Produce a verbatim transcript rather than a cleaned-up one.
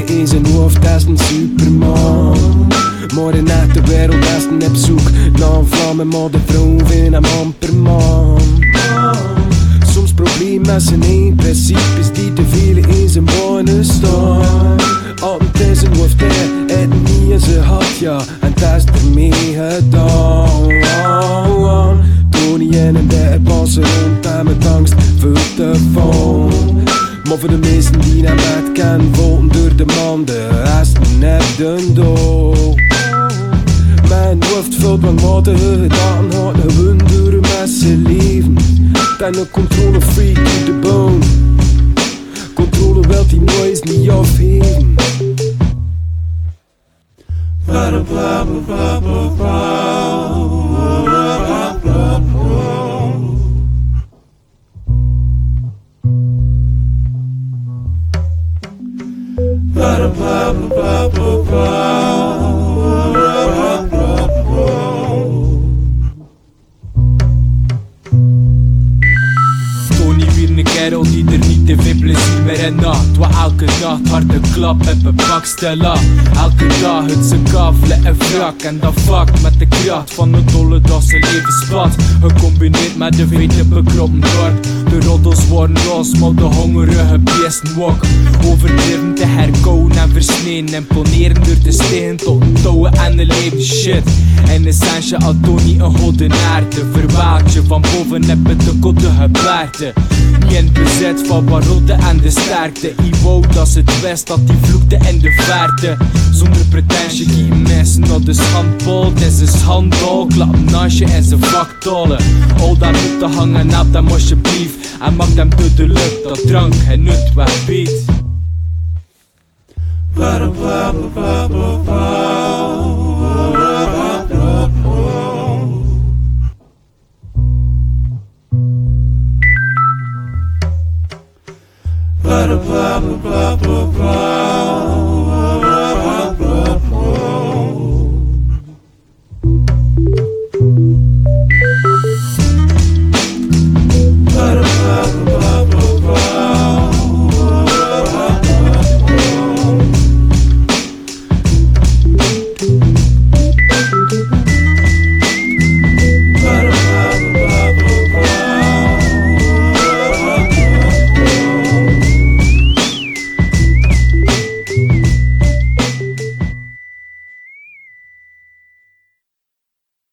binnen in zijn hoofd, dat is een superman. Maar in de wereld is een op zoek naar een vlam en maar de vrouw vindt hem amper man. Soms probleem met zijn één principes die te veel in zijn benen staan. Altijd in zijn hoofd, hij het niet in zijn hart, ja, en dat is ermee gedaan. Tony en hem daar passen rond en met angst voor de phone. Maar voor de meesten die naar bed kennen, volgen door de man, de rest net de dood. Mijn hoofd vult met matige gedachten, houdt gewoon door met zijn leven. Ben een controle freak to the bone. Controle wil die nooit niet afgeven. Bla bla bla bla bla bla bla bla. Bla bla bla bla bla. Tony weer een kerel die er niet te veel plezier meer in had. Waar elke nacht harde klap en bepakt stella. Elke dag het ze kavelen en wrak. En dat vak met de kracht van een dolle dat zijn leven spat. Gecombineerd met de vete bekroppen dorp. De roddels worden los, maar de hongerige beesten wok. Overdreven te herkouwen en versneden. Imponeren door te stegen tot een touwen en een leven shit. En essential had Tony een godenaard. Een verwaaltje van boven heb het de kotte gebaarte. Niet in bezet van barotte en de sterkte. I wou dat ze het wist dat die vloekte in de verte. Zonder pretentie gie mensen naar de schandbal. Het is een schandbal, klap naast je en ze vaktalen. Al dat moet te hangen, help hem alsjeblieft. En maak hem duidelijk dat drank en nut wegbiedt. Bla bla bla bla bla.